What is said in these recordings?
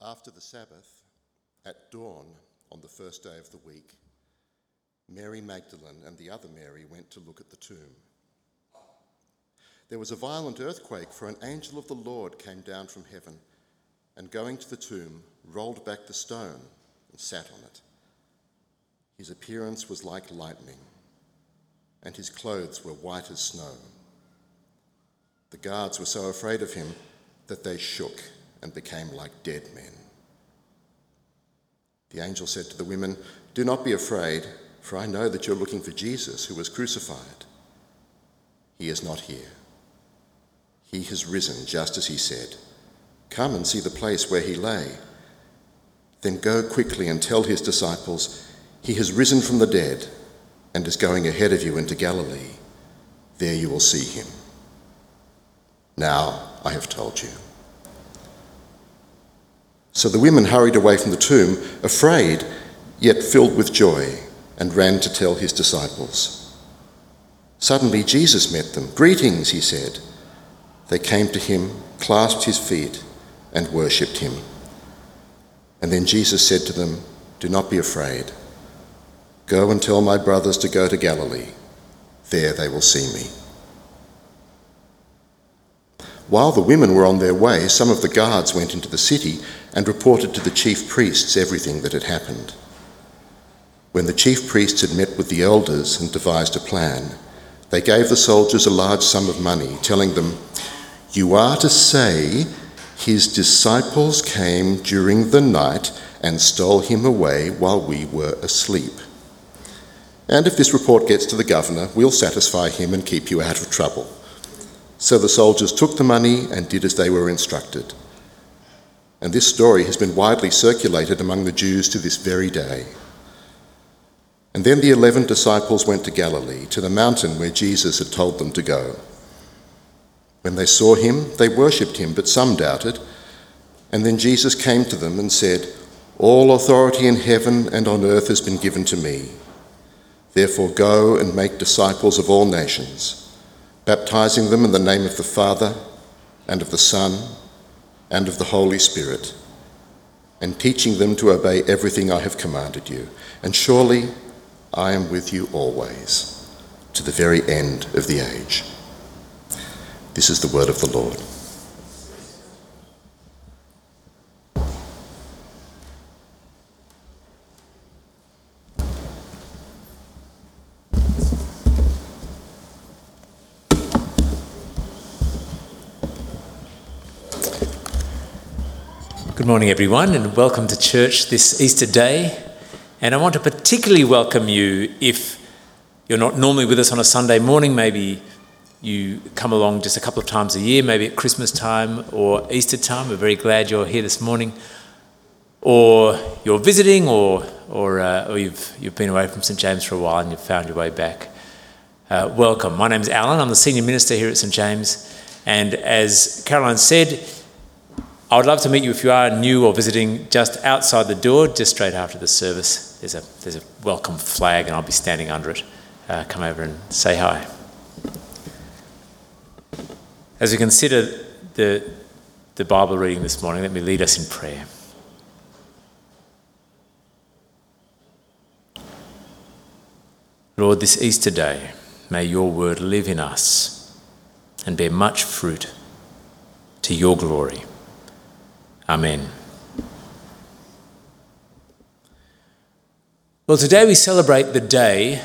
After the Sabbath, at dawn on the first day of the week, Mary Magdalene and the other Mary went to look at the tomb. There was a violent earthquake, for an angel of the Lord came down from heaven and, going to the tomb, rolled back the stone and sat on it. His appearance was like lightning, and his clothes were white as snow. The guards were so afraid of him that they shook and became like dead men. The angel said to the women, "Do not be afraid, for I know that you're looking for Jesus who was crucified. He is not here. He has risen just as he said. Come and see the place where he lay. Then go quickly and tell his disciples, he has risen from the dead and is going ahead of you into Galilee. There you will see him. Now I have told you." So the women hurried away from the tomb, afraid, yet filled with joy, and ran to tell his disciples. Suddenly Jesus met them. "Greetings," he said. They came to him, clasped his feet, and worshipped him. And then Jesus said to them, "Do not be afraid. Go and tell my brothers to go to Galilee. There they will see me." While the women were on their way, some of the guards went into the city and reported to the chief priests everything that had happened. When the chief priests had met with the elders and devised a plan, they gave the soldiers a large sum of money, telling them, "You are to say, his disciples came during the night and stole him away while we were asleep. And if this report gets to the governor, we'll satisfy him and keep you out of trouble." So the soldiers took the money and did as they were instructed. And this story has been widely circulated among the Jews to this very day. And then the 11 disciples went to Galilee, to the mountain where Jesus had told them to go. When they saw him, they worshipped him, but some doubted. And then Jesus came to them and said, "All authority in heaven and on earth has been given to me. Therefore go and make disciples of all nations, baptizing them in the name of the Father and of the Son and of the Holy Spirit, and teaching them to obey everything I have commanded you. And surely I am with you always, to the very end of the age." This is the word of the Lord. Good morning, everyone, and welcome to church this Easter day. And I want to particularly welcome you if you're not normally with us on a Sunday morning. Maybe you come along just a couple of times a year, maybe at Christmas time or Easter time. We're very glad you're here this morning. Or you're visiting, or you've been away from St James for a while and you've found your way back. Welcome. My name's Alan. I'm the senior minister here at St James. And as Caroline said, I would love to meet you if you are new or visiting just outside the door, just straight after the service. There's a welcome flag and I'll be standing under it. Come over and say hi. As we consider the Bible reading this morning, let me lead us in prayer. Lord, this Easter day, may your word live in us and bear much fruit to your glory. Amen. Well, today we celebrate the day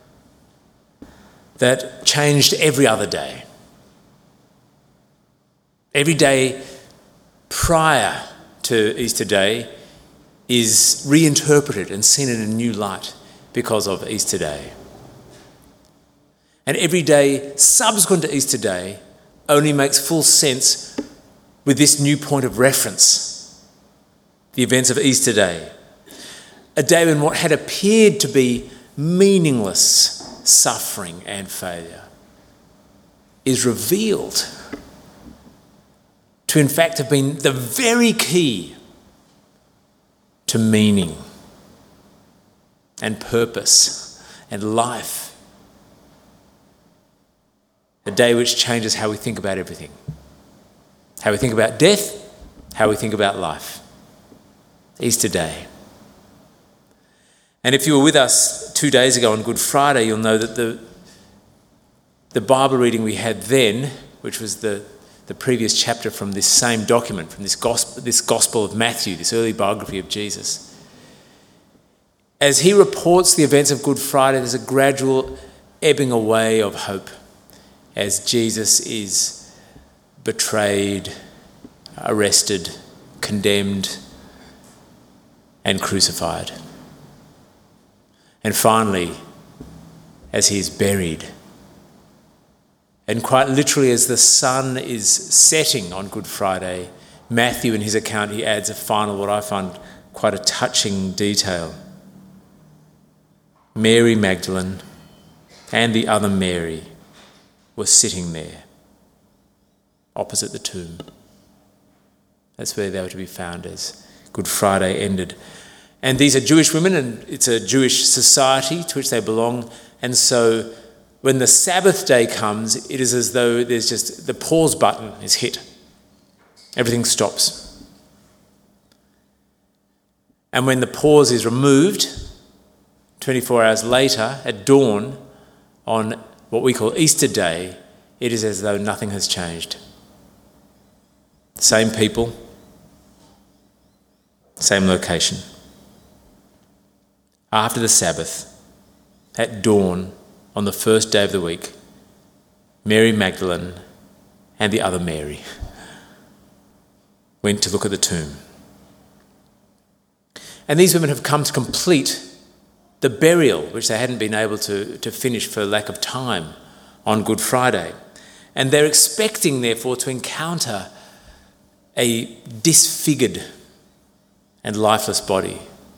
that changed every other day. Every day prior to Easter Day is reinterpreted and seen in a new light because of Easter Day. And every day subsequent to Easter Day only makes full sense with this new point of reference, the events of Easter Day. A day when what had appeared to be meaningless suffering and failure is revealed to in fact have been the very key to meaning and purpose and life. A day which changes how we think about everything. How we think about death, how we think about life. Easter Day. And if you were with us 2 days ago on Good Friday, you'll know that the Bible reading we had then, which was the previous chapter from this same document, from this Gospel of Matthew, this early biography of Jesus, as he reports the events of Good Friday, there's a gradual ebbing away of hope as Jesus is betrayed, arrested, condemned, and crucified. And finally, as he is buried. And quite literally, as the sun is setting on Good Friday, Matthew, in his account, he adds a final, what I find quite a touching detail. Mary Magdalene and the other Mary were sitting there, opposite the tomb. That's where they were to be found as Good Friday ended. And these are Jewish women, and it's a Jewish society to which they belong. And so when the Sabbath day comes, it is as though there's just the pause button is hit. Everything stops. And when the pause is removed, 24 hours later, at dawn, on what we call Easter Day, it is as though nothing has changed. Same people, same location. After the Sabbath, at dawn, on the first day of the week, Mary Magdalene and the other Mary went to look at the tomb. And these women have come to complete the burial, which they hadn't been able to finish for lack of time on Good Friday. And they're expecting, therefore, to encounter a disfigured and lifeless body.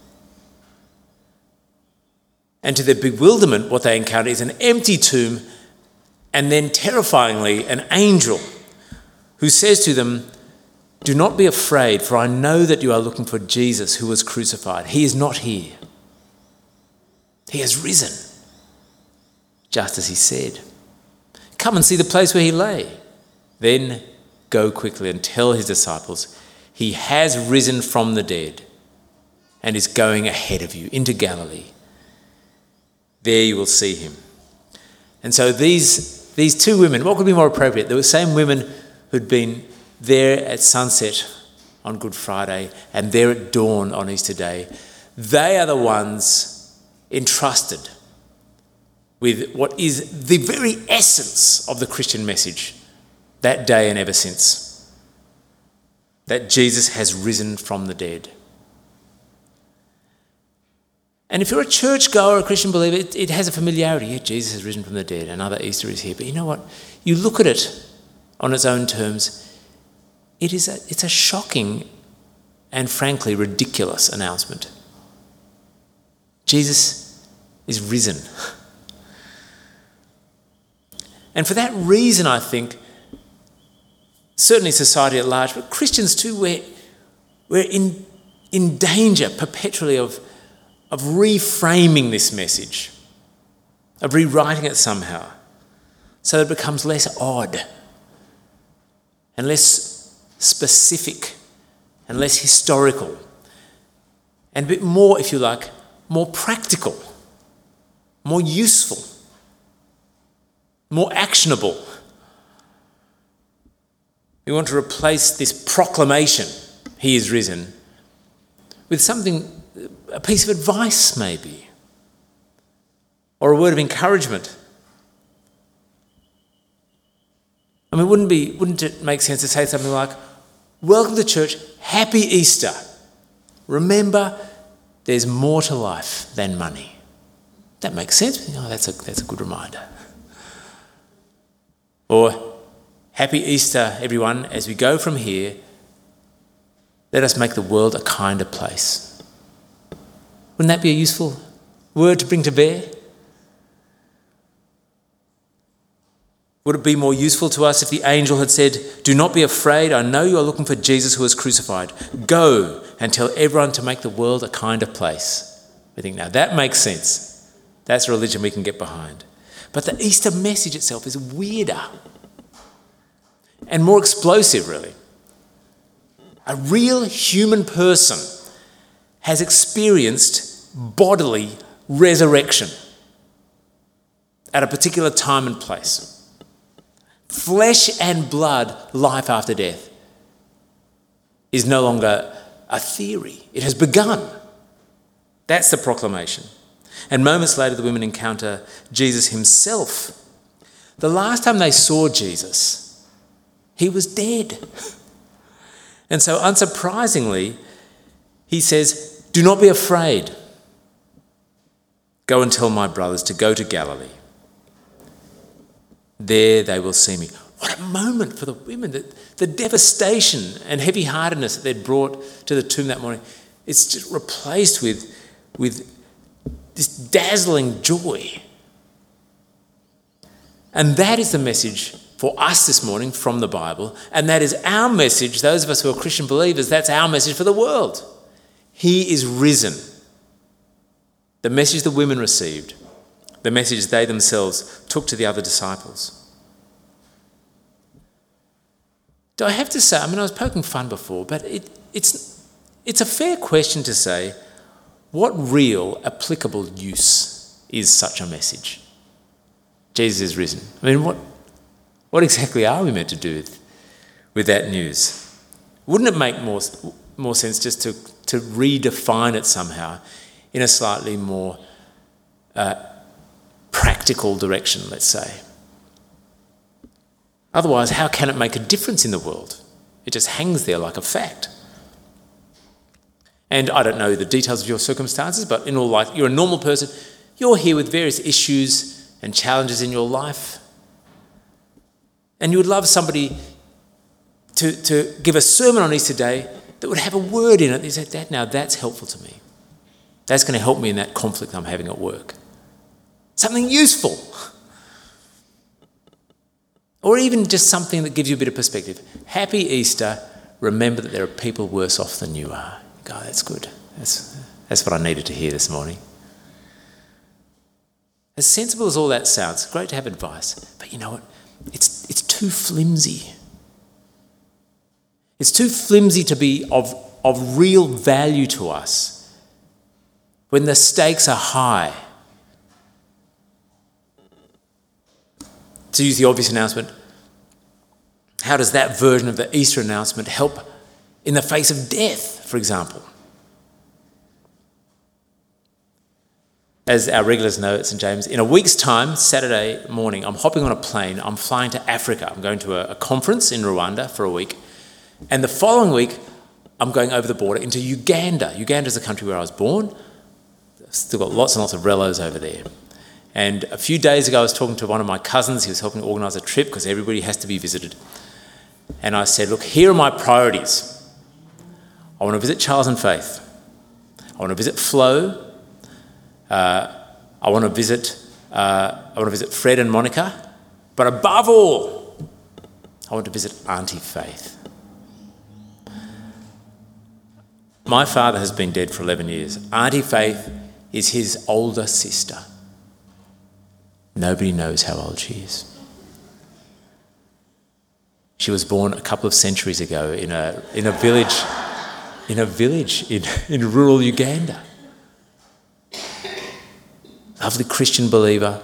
And to their bewilderment, what they encounter is an empty tomb, and then terrifyingly, an angel who says to them, "Do not be afraid, for I know that you are looking for Jesus who was crucified. He is not here. He has risen, just as he said. Come and see the place where he lay. Then go quickly and tell his disciples, he has risen from the dead and is going ahead of you into Galilee. There you will see him." And so these two women, what could be more appropriate? They were the same women who'd been there at sunset on Good Friday and there at dawn on Easter Day. They are the ones entrusted with what is the very essence of the Christian message that day and ever since, that Jesus has risen from the dead. And if you're a churchgoer, a Christian believer, it has a familiarity. Yeah, Jesus has risen from the dead, another Easter is here. But you know what? You look at it on its own terms, it's a shocking and frankly ridiculous announcement. Jesus is risen. And for that reason, I think, certainly society at large, but Christians too, we're in danger perpetually of reframing this message, of rewriting it somehow, so that it becomes less odd and less specific and less historical and a bit more, if you like, more practical, more useful, more actionable. We want to replace this proclamation, he is risen, with something, a piece of advice maybe, or a word of encouragement. I mean, wouldn't it make sense to say something like, "Welcome to church, happy Easter. Remember, there's more to life than money." That makes sense. Oh, that's a good reminder. Or, "Happy Easter, everyone. As we go from here, let us make the world a kinder place." Wouldn't that be a useful word to bring to bear? Would it be more useful to us if the angel had said, "Do not be afraid, I know you are looking for Jesus who was crucified. Go and tell everyone to make the world a kinder place"? We think, now that makes sense. That's a religion we can get behind. But the Easter message itself is weirder and more explosive, really. A real human person has experienced bodily resurrection at a particular time and place. Flesh and blood, life after death, is no longer a theory. It has begun. That's the proclamation. And moments later, the women encounter Jesus himself. The last time they saw Jesus, he was dead. And so, unsurprisingly, he says, "Do not be afraid. Go and tell my brothers to go to Galilee. There they will see me." What a moment for the women. The devastation and heavy-heartedness that they'd brought to the tomb that morning, it's just replaced with this dazzling joy. And that is the message for us this morning from the Bible. And that is our message, those of us who are Christian believers, that's our message for the world. He is risen. The message the women received, the message they themselves took to the other disciples. Do I have to say, I was poking fun before, but it's a fair question to say, what real applicable use is such a message? Jesus is risen. What exactly are we meant to do with that news? Wouldn't it make more sense just to redefine it somehow in a slightly more practical direction, let's say? Otherwise, how can it make a difference in the world? It just hangs there like a fact. And I don't know the details of your circumstances, but in all life, you're a normal person. You're here with various issues and challenges in your life. And you would love somebody to give a sermon on Easter Day that would have a word in it. You say, "Dad, now that's helpful to me. That's going to help me in that conflict I'm having at work." Something useful. Or even just something that gives you a bit of perspective. Happy Easter. Remember that there are people worse off than you are. God, that's good. That's what I needed to hear this morning. As sensible as all that sounds, great to have advice. But you know what? It's too flimsy. It's too flimsy to be of real value to us when the stakes are high. To use the obvious announcement, how does that version of the Easter announcement help in the face of death, for example? As our regulars know at St James, in a week's time, Saturday morning, I'm hopping on a plane. I'm flying to Africa. I'm going to a conference in Rwanda for a week. And the following week, I'm going over the border into Uganda. Uganda is the country where I was born. I've still got lots and lots of relos over there. And a few days ago, I was talking to one of my cousins. He was helping organise a trip because everybody has to be visited. And I said, "Look, here are my priorities. I want to visit Charles and Faith. I want to visit Flo. I want to visit Fred and Monica. But above all, I want to visit Auntie Faith." My father has been dead for 11 years. Auntie Faith is his older sister. Nobody knows how old she is. She was born a couple of centuries ago in a village in rural Uganda. Lovely Christian believer.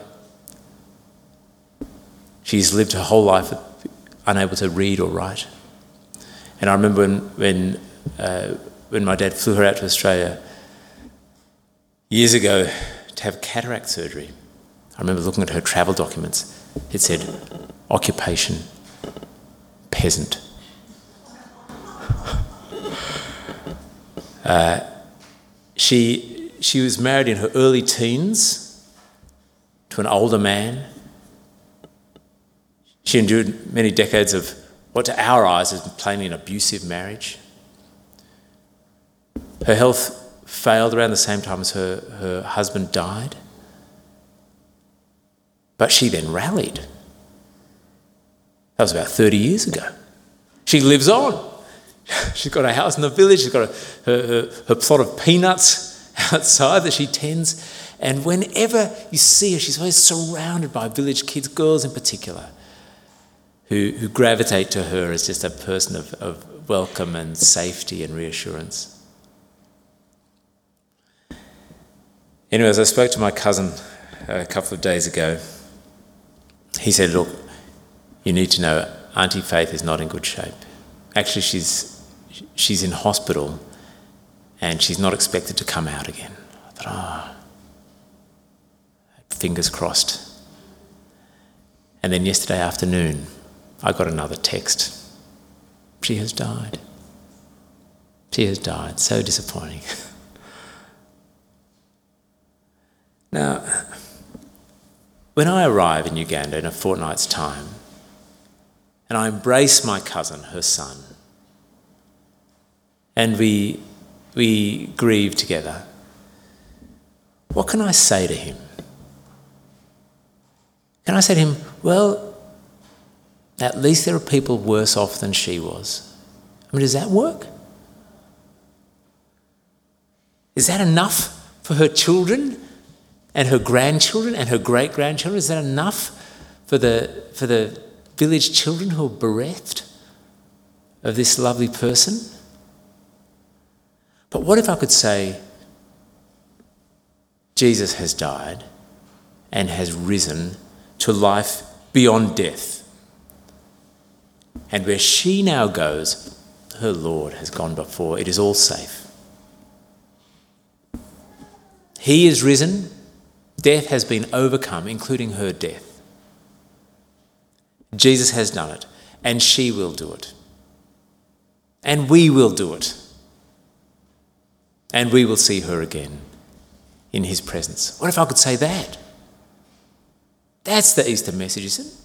She's lived her whole life unable to read or write. And I remember when my dad flew her out to Australia years ago to have cataract surgery. I remember looking at her travel documents. It said, occupation, peasant. She was married in her early teens to an older man. She endured many decades of what to our eyes is plainly an abusive marriage. Her health failed around the same time as her husband died. But she then rallied. That was about 30 years ago. She lives on. She's got a house in the village. She's got her plot of peanuts outside that she tends. And whenever you see her, she's always surrounded by village kids, girls in particular, who gravitate to her as just a person of welcome and safety and reassurance. Anyways, I spoke to my cousin a couple of days ago. He said, look, you need to know Auntie Faith is not in good shape. Actually, she's in hospital and she's not expected to come out again. I thought, fingers crossed. And then yesterday afternoon, I got another text. She has died. She has died. So disappointing. Now, when I arrive in Uganda in a fortnight's time, and I embrace my cousin, her son, and we grieve together, what can I say to him? Can I say to him, well, at least there are people worse off than she was? I mean, does that work? Is that enough for her children and her grandchildren and her great-grandchildren? Is that enough for the village children who are bereft of this lovely person? But what if I could say, Jesus has died and has risen to life beyond death. And where she now goes, her Lord has gone before. It is all safe. He is risen. Death has been overcome, including her death. Jesus has done it, and she will do it. And we will do it. And we will see her again in his presence. What if I could say that? That's the Easter message, isn't it?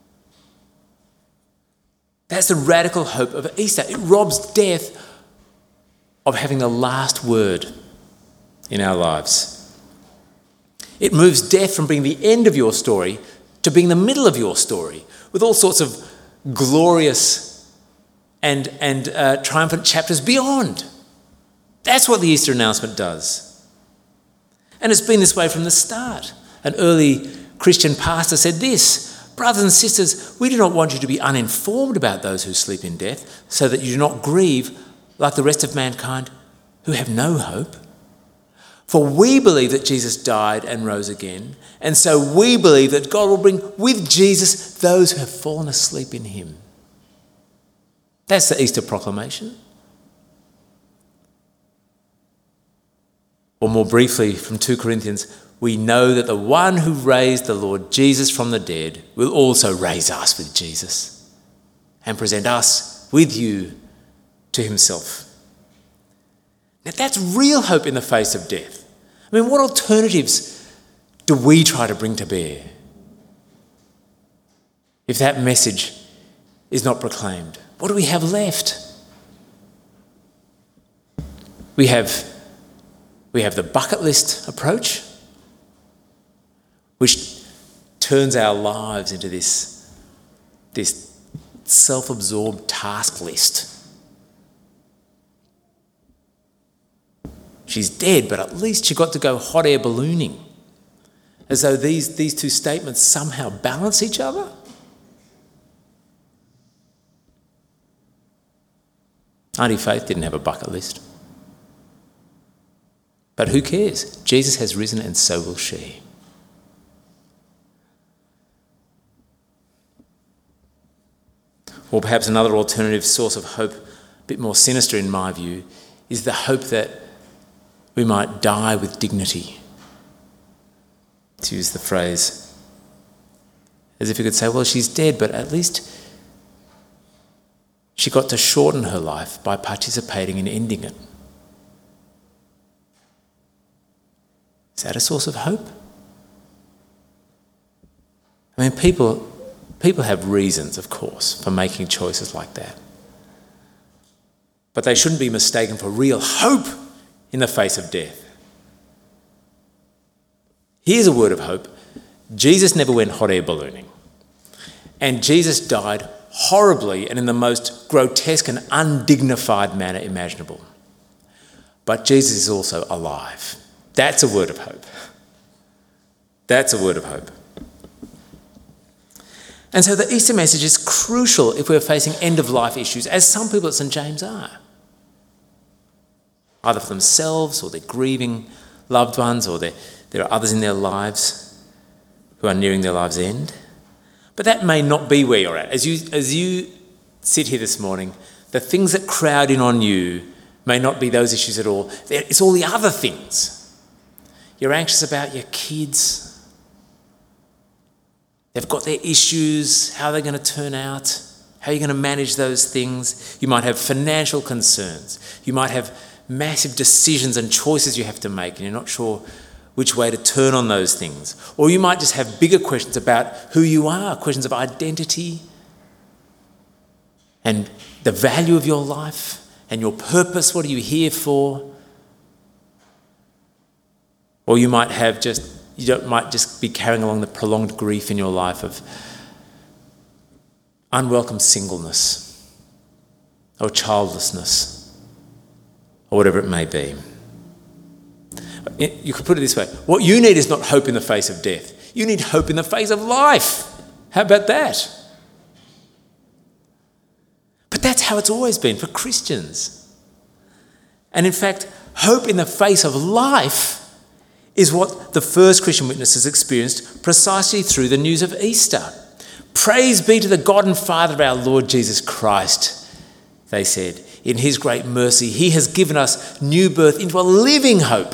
That's the radical hope of Easter. It robs death of having the last word in our lives. It moves death from being the end of your story to being the middle of your story, with all sorts of glorious and triumphant chapters beyond. That's what the Easter announcement does. And it's been this way from the start. An early Christian pastor said this: brothers and sisters, we do not want you to be uninformed about those who sleep in death, so that you do not grieve like the rest of mankind who have no hope. For we believe that Jesus died and rose again, and so we believe that God will bring with Jesus those who have fallen asleep in him. That's the Easter proclamation. Or more briefly, from 2 Corinthians, we know that the one who raised the Lord Jesus from the dead will also raise us with Jesus and present us with you to himself. Now that's real hope in the face of death. I mean, what alternatives do we try to bring to bear if that message is not proclaimed? What do we have left? We have the bucket list approach, which turns our lives into this self-absorbed task list. She's dead, but at least she got to go hot air ballooning, as though these two statements somehow balance each other. Auntie Faith didn't have a bucket list. But who cares? Jesus has risen, and so will she. Or perhaps another alternative source of hope, a bit more sinister in my view, is the hope that we might die with dignity, to use the phrase. As if you could say, well, she's dead, but at least she got to shorten her life by participating in ending it. Is that a source of hope? I mean, people have reasons, of course, for making choices like that. But they shouldn't be mistaken for real hope in the face of death. Here's a word of hope. Jesus never went hot air ballooning. And Jesus died horribly and in the most grotesque and undignified manner imaginable. But Jesus is also alive. That's a word of hope. That's a word of hope. And so the Easter message is crucial if we're facing end-of-life issues, as some people at St. James are, either for themselves or their grieving loved ones or their There are others in their lives who are nearing their lives' end. But that may not be where you're at. As you sit here this morning, the things that crowd in on you may not be those issues at all. It's all the other things. You're anxious about your kids. They've got their issues. How are they going to turn out? How are you going to manage those things? You might have financial concerns. You might have massive decisions and choices you have to make, and you're not sure which way to turn on those things. Or you might just have bigger questions about who you are, questions of identity and the value of your life and your purpose. What are you here for? Or you might have might just be carrying along the prolonged grief in your life of unwelcome singleness or childlessness or whatever it may be. You could put it this way. What you need is not hope in the face of death. You need hope in the face of life. How about that? But that's how it's always been for Christians. And in fact, hope in the face of life is what the first Christian witnesses experienced precisely through the news of Easter. Praise be to the God and Father of our Lord Jesus Christ, they said. In his great mercy, he has given us new birth into a living hope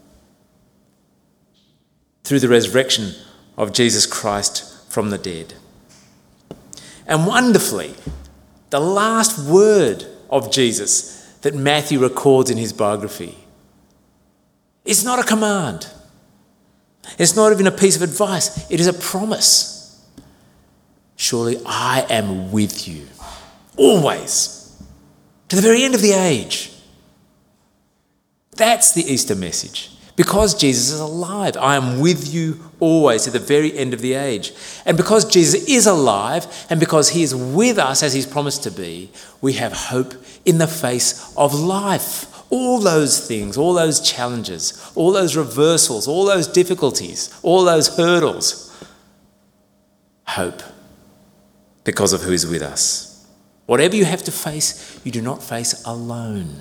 through the resurrection of Jesus Christ from the dead. And wonderfully, the last word of Jesus that Matthew records in his biography is not a command. It's not even a piece of advice. It is a promise. Surely I am with you always to the very end of the age. That's the Easter message. Because Jesus is alive, I am with you always to the very end of the age. And because Jesus is alive and because he is with us as he's promised to be, we have hope in the face of life. All those things, all those challenges, all those reversals, all those difficulties, all those hurdles. Hope because of who is with us. Whatever you have to face, you do not face alone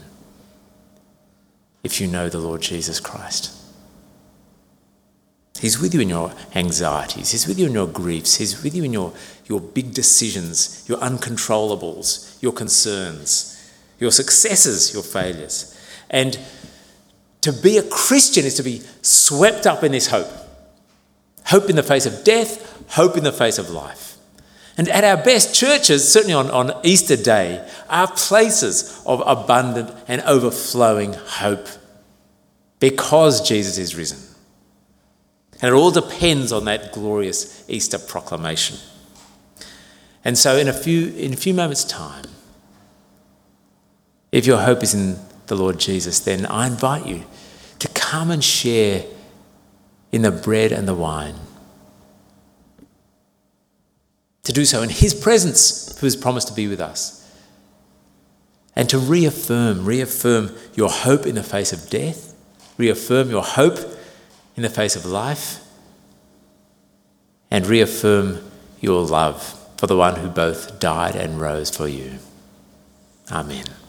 if you know the Lord Jesus Christ. He's with you in your anxieties. He's with you in your griefs. He's with you in your big decisions, your uncontrollables, your concerns, your successes, your failures. And to be a Christian is to be swept up in this hope. Hope in the face of death, hope in the face of life. And at our best, churches, certainly on Easter Day, are places of abundant and overflowing hope because Jesus is risen. And it all depends on that glorious Easter proclamation. And so in a few moments' time, if your hope is in the Lord Jesus, then I invite you to come and share in the bread and the wine. To do so in his presence, who has promised to be with us. And to reaffirm your hope in the face of death, reaffirm your hope in the face of life, and reaffirm your love for the one who both died and rose for you. Amen.